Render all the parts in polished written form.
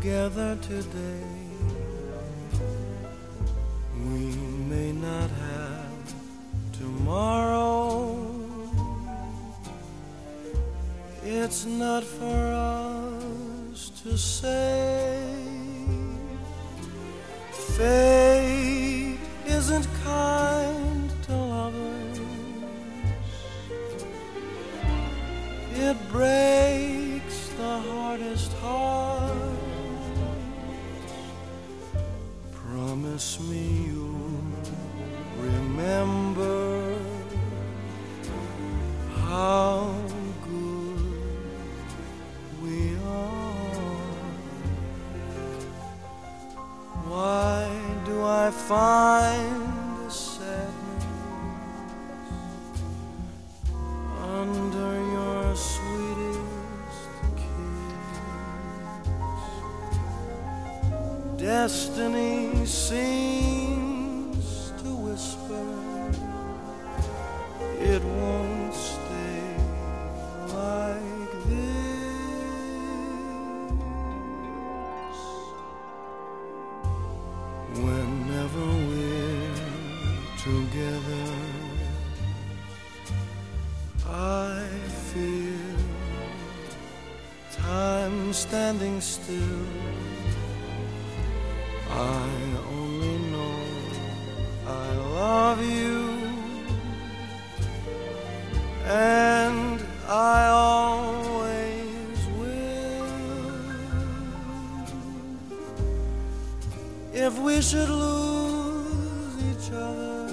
together today. We may not have tomorrow. It's not for us to say. Fate isn't kind to lovers. It breaks the hardest heart. Promise me you'll remember how good we are. Why do I find a sadness under your sweetest kiss? Destiny seems to whisper it won't stay like this. Whenever we're together, I feel time standing still. I only know I love you, and I always will. If we should lose each other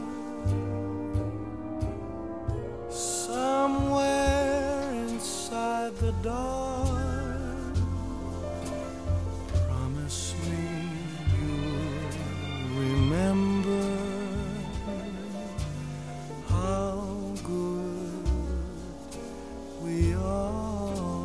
somewhere inside the dark, promise me you'll remember how good we are.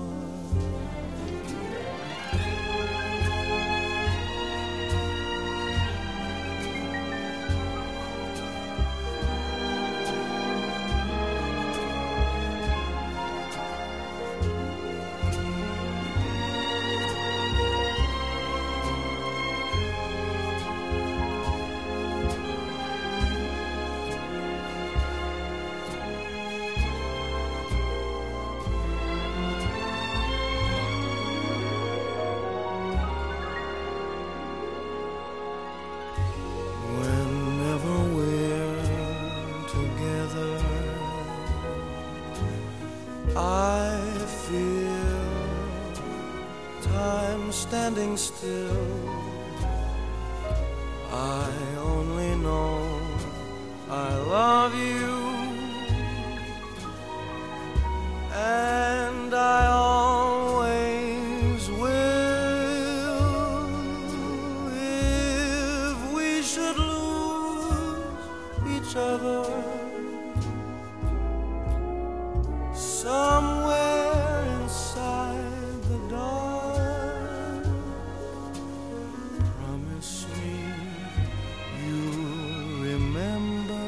Whenever we're together, I feel time standing still. I only know I love you, and I always will. If we should lose each other somewhere inside the dark, promise me you'll remember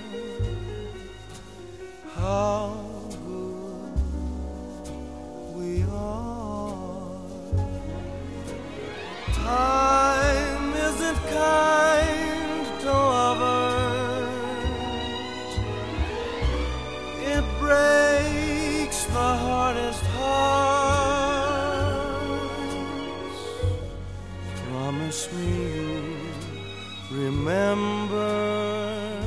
how good we are. Time isn't kind to lovers. It breaks the hardest hearts. Promise me you'll remember